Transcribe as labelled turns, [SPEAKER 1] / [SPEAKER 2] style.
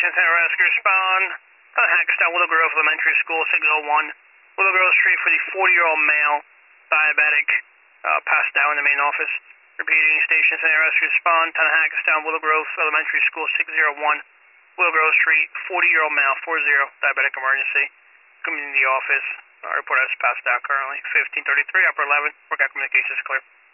[SPEAKER 1] Station Center Rescue Respond. Hackettstown Willow Grove Elementary School, 601. Willow Grove Street for the 40-year-old male, diabetic, passed out in the main office. Repeating, Station Center Rescue Respond. Hackettstown Willow Grove Elementary School, 601. Willow Grove Street, 40-year-old male, 40, diabetic emergency. Community office. Report has passed out currently. 1533, upper 11. Workout communications clear.